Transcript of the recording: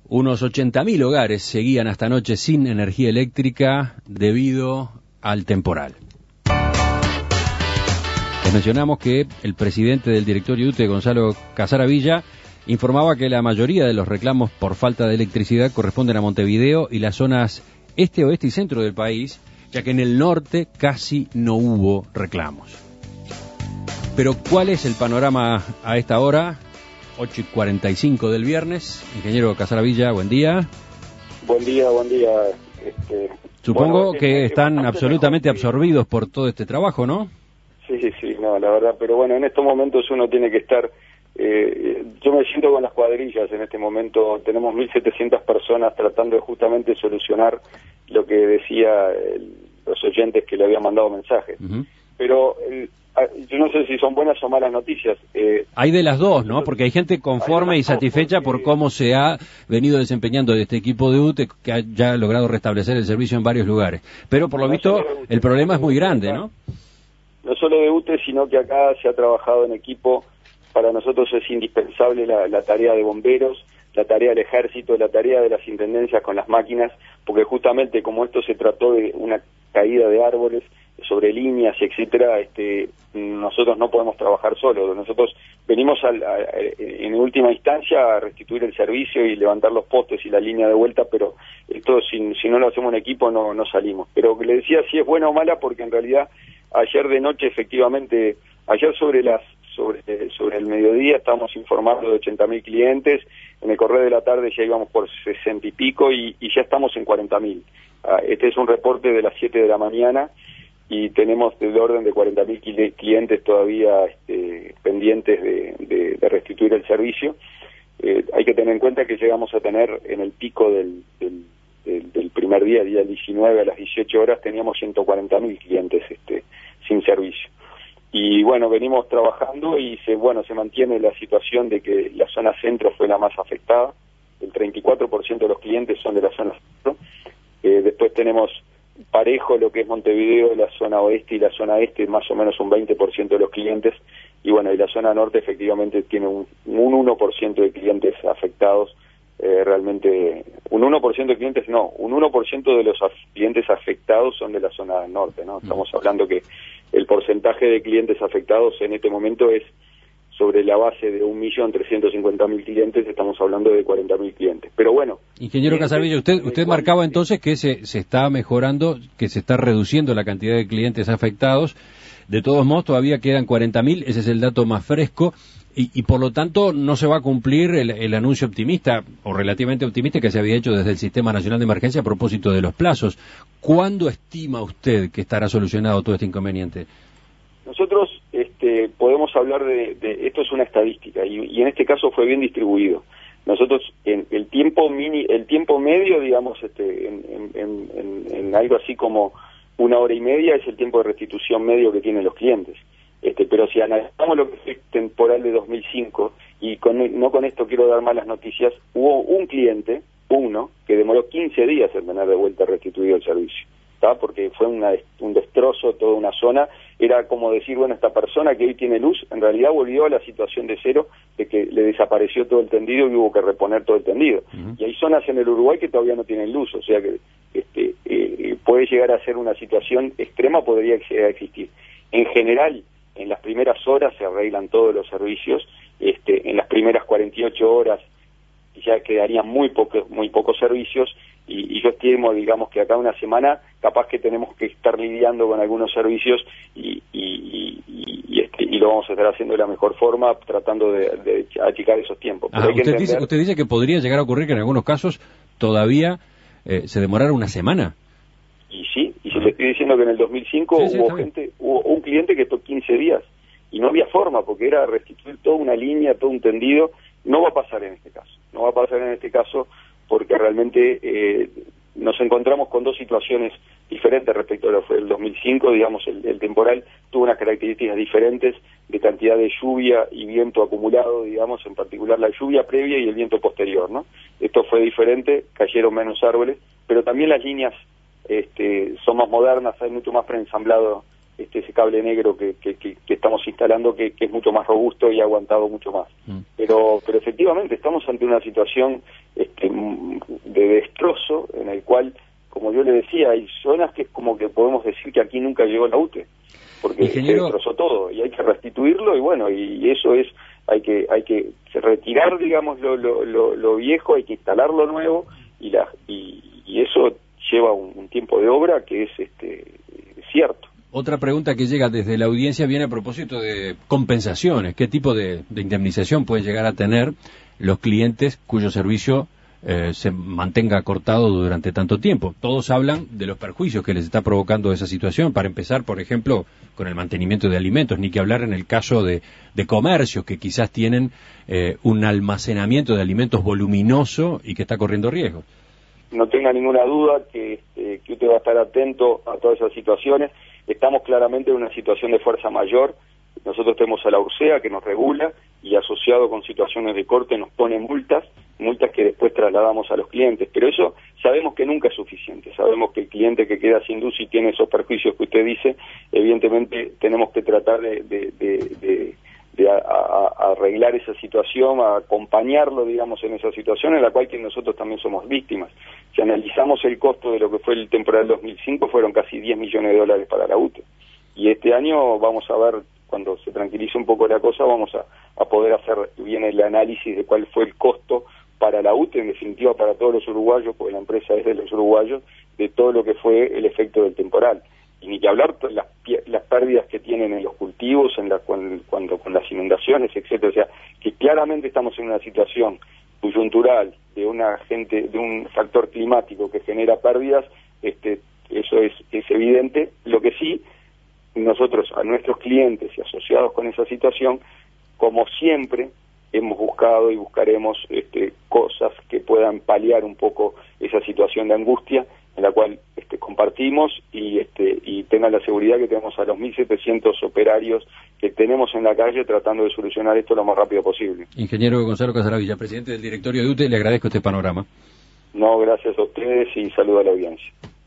Unos 80.000 hogares seguían hasta anoche sin energía eléctrica debido al temporal. Les mencionamos que el presidente del directorio de UTE, Gonzalo Casaravilla, informaba que la mayoría de los reclamos por falta de electricidad corresponden a Montevideo y las zonas este, oeste y centro del país, ya que en el norte casi no hubo reclamos. Pero ¿cuál es el panorama a esta hora? 8:45 del viernes. Ingeniero Casaravilla, buen día. Buen día, buen día. Supongo que están absolutamente absorbidos por todo este trabajo, ¿no? Sí, no, la verdad, pero bueno, en estos momentos uno tiene que estar, yo me siento con las cuadrillas en este momento, tenemos 1.700 personas tratando de justamente solucionar lo que decía los oyentes que le habían mandado mensajes. Pero yo no sé si son buenas o malas noticias. Hay de las dos, ¿no? Porque hay gente conforme y satisfecha por cómo se ha venido desempeñando este equipo de UTE, que ha ya logrado restablecer el servicio en varios lugares. Pero por lo visto el problema es muy grande, ¿no? No solo de UTE, sino que acá se ha trabajado en equipo. Para nosotros es indispensable la tarea de bomberos, la tarea del ejército, la tarea de las intendencias con las máquinas, porque justamente como esto se trató de una caída de árboles sobre líneas, etcétera, nosotros no podemos trabajar solos. Nosotros venimos en última instancia a restituir el servicio y levantar los postes y la línea de vuelta, pero esto si no lo hacemos en equipo no salimos. Pero le decía si es buena o mala, porque en realidad ayer de noche efectivamente, ayer sobre el mediodía estábamos informando de 80.000 clientes, en el correo de la tarde ya íbamos por 60 y pico y ya estamos en 40.000. Este es un reporte de las 7 de la mañana y tenemos del orden de 40.000 clientes todavía pendientes de restituir el servicio. Hay que tener en cuenta que llegamos a tener en el pico del primer día 19 a las 18 horas, teníamos 140.000 clientes sin servicio. Y bueno, venimos trabajando y se mantiene la situación de que la zona centro fue la más afectada. El 34% de los clientes son de la zona centro. Después tenemos parejo lo que es Montevideo, la zona oeste y la zona este, más o menos un 20% de los clientes. Y bueno, y la zona norte efectivamente tiene un 1% de clientes afectados. Realmente, un 1% de clientes no, un 1% de los clientes afectados son de la zona norte, ¿no? Estamos hablando que el porcentaje de clientes afectados en este momento es sobre la base de 1.350.000 clientes, estamos hablando de 40.000 clientes. Pero bueno. Ingeniero Casaravilla, usted marcaba entonces que se está mejorando, que se está reduciendo la cantidad de clientes afectados. De todos modos, todavía quedan 40.000, ese es el dato más fresco. Y por lo tanto no se va a cumplir el anuncio optimista o relativamente optimista que se había hecho desde el Sistema Nacional de Emergencia a propósito de los plazos. ¿Cuándo estima usted que estará solucionado todo este inconveniente? Nosotros podemos hablar de esto es una estadística y en este caso fue bien distribuido. Nosotros en el tiempo medio, digamos, en algo así como 1 hora y media es el tiempo de restitución medio que tienen los clientes. Pero si analizamos lo que fue el temporal de 2005, y no con esto quiero dar malas noticias, hubo un cliente, uno, que demoró 15 días en tener de vuelta restituido el servicio, ¿está? Porque fue un destrozo toda una zona. Era como decir, bueno, esta persona que hoy tiene luz, en realidad volvió a la situación de cero, de que le desapareció todo el tendido y hubo que reponer todo el tendido. Y hay zonas en el Uruguay que todavía no tienen luz, o sea que puede llegar a ser una situación extrema, podría llegar a existir. En general, en las primeras horas se arreglan todos los servicios, en las primeras 48 horas ya quedarían muy pocos servicios y yo estimo, digamos, que acá una semana capaz que tenemos que estar lidiando con algunos servicios y lo vamos a estar haciendo de la mejor forma, tratando de achicar esos tiempos. Pero usted dice que podría llegar a ocurrir que en algunos casos todavía se demorara una semana. Y sí, y si le estoy diciendo que en el 2005 hubo un cliente que estuvo 15 días y no había forma porque era restituir toda una línea, todo un tendido. No va a pasar en este caso, porque realmente nos encontramos con dos situaciones diferentes respecto a lo que fue el 2005, digamos, el temporal tuvo unas características diferentes de cantidad de lluvia y viento acumulado, digamos, en particular la lluvia previa y el viento posterior, ¿no? Esto fue diferente, cayeron menos árboles, pero también las líneas son más modernas, hay mucho más preensamblado ese cable negro que estamos instalando, que es mucho más robusto y ha aguantado mucho más. Pero efectivamente estamos ante una situación peligroso en el cual, como yo le decía, hay zonas que es como que podemos decir que aquí nunca llegó la UTE, porque Ingeniero, se destrozó todo y hay que restituirlo, y bueno, y eso es, hay que retirar, digamos, lo viejo, hay que instalar lo nuevo, y eso lleva un tiempo de obra que es cierto. otra pregunta que llega desde la audiencia viene a propósito de compensaciones. ¿Qué tipo de indemnización pueden llegar a tener los clientes cuyo servicio se mantenga cortado durante tanto tiempo? Todos hablan de los perjuicios que les está provocando esa situación. Para empezar, por ejemplo, con el mantenimiento de alimentos, ni que hablar en el caso de comercios que quizás tienen un almacenamiento de alimentos voluminoso y que está corriendo riesgo. No tenga ninguna duda que usted va a estar atento a todas esas situaciones. Estamos claramente en una situación de fuerza mayor. Nosotros tenemos a la URSEA que nos regula y asociado con situaciones de corte nos pone multas que después trasladamos a los clientes. Pero eso sabemos que nunca es suficiente. Sabemos que el cliente que queda sin luz y tiene esos perjuicios que usted dice, evidentemente tenemos que tratar de arreglar esa situación, a acompañarlo, digamos, en esa situación en la cual que nosotros también somos víctimas. Si analizamos el costo de lo que fue el temporal 2005, fueron casi 10 millones de dólares para la UTE. Y este año vamos a ver, cuando se tranquilice un poco la cosa, vamos a poder hacer bien el análisis de cuál fue el costo para la UTE, en definitiva para todos los uruguayos, porque la empresa es de los uruguayos, de todo lo que fue el efecto del temporal. Y ni que hablar las pérdidas que tienen en los cultivos, cuando con las inundaciones, etcétera. O sea, que claramente estamos en una situación coyuntural de un factor climático que genera pérdidas, eso es evidente. Lo que sí, nosotros a nuestros clientes y asociados con esa situación, como siempre, hemos buscado y buscaremos cosas que puedan paliar un poco esa situación de angustia en la cual compartimos y tengan la seguridad que tenemos a los 1.700 operarios que tenemos en la calle tratando de solucionar esto lo más rápido posible. Ingeniero Gonzalo Casaravilla, presidente del directorio de UTE, le agradezco este panorama. No, gracias a ustedes y saludo a la audiencia.